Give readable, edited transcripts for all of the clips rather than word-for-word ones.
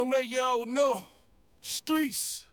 Let y'all know, streets.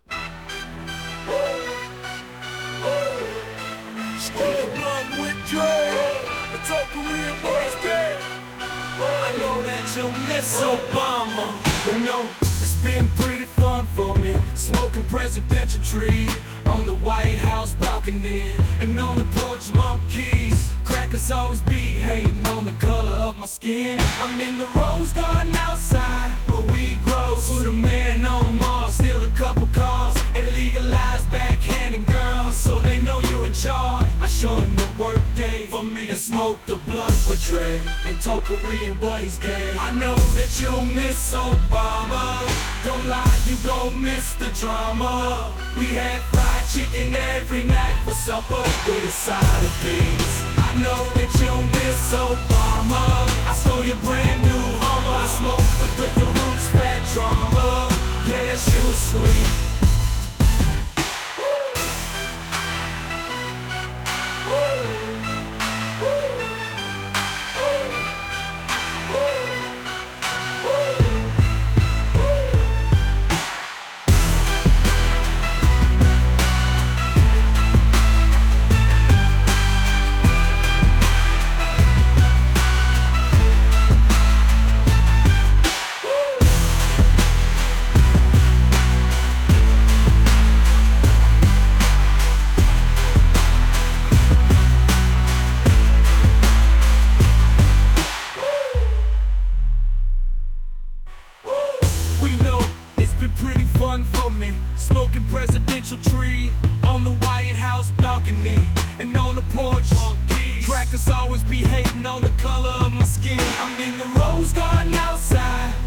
Smoke blunt with Dre. The top Korean boys dead. I know that you'll miss Obama. You know, it's been pretty fun for me. Smoking presidential tree on the White House balcony. And on the porch, monkeys. Crackers always be hating on the color of my skin. I'm in the rose garden outside where we grow. Put a man on Mars, steal a couple cars, and legalize backhanding girls so they know you're in charge. I show them the work day for me to smoke the blunt with Dre and talk Korean buddies gay. I know that you'll miss Obama. Don't lie, you gon' miss the drama. We had fried chicken every night for supper with a side of beans. I know that you'll miss Obama. I stole your brand new Hummer. I smoked with the roots, fat drama. Yeah, she was sweet. We know it's been pretty fun for me. Smoking presidential tree on the White House balcony. And on the porch, crackers always be hating on the color of my skin. I'm in the rose garden outside